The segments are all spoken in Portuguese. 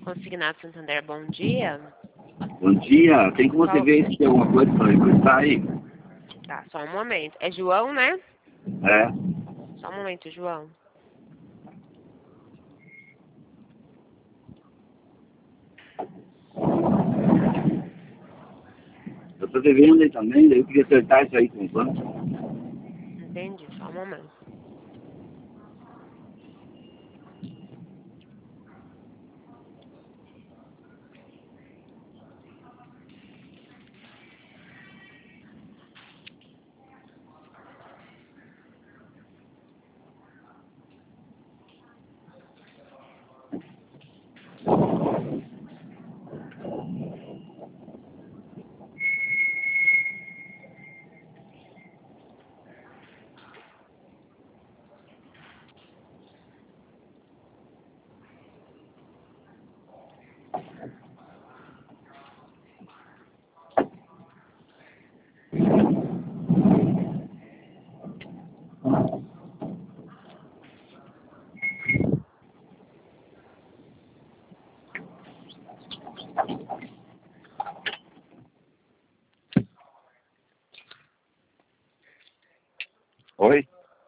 Consignado Santander, bom dia. Bom dia, tem como você ver se tem alguma coisa para emprestar aí? Tá, só um momento. É João, né? É. Só um momento, João. Eu tô devendo aí também, daí eu queria acertar isso aí com o banco. Entendi, só um momento. Oi?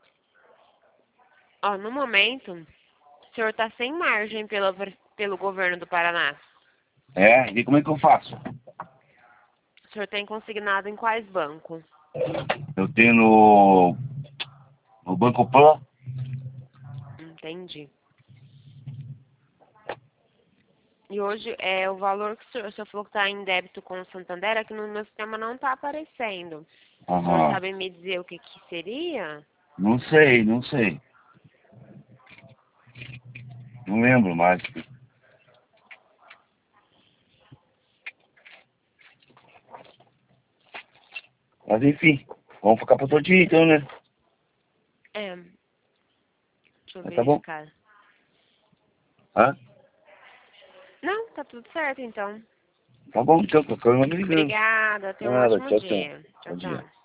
Ó, no momento, o senhor tá sem margem pelo governo do Paraná. É, e como é que eu faço? O senhor tem consignado em quais bancos? Eu tenho no Banco Pan. Entendi. E hoje é o valor que o senhor falou que está em débito com o Santander, aqui no meu sistema não está aparecendo. O senhor Aham. sabe me dizer o que seria? Não sei, não sei. Não lembro mais. Mas enfim, vamos ficar para outro dia então, né? É. Deixa eu Mas tá bom. verificar. Hã? Não, tá tudo certo então. Tá bom, então, qualquer uma me ligando. Obrigada, tenha um Nada, ótimo tchau, tchau. dia. Tchau, Bom dia. tchau.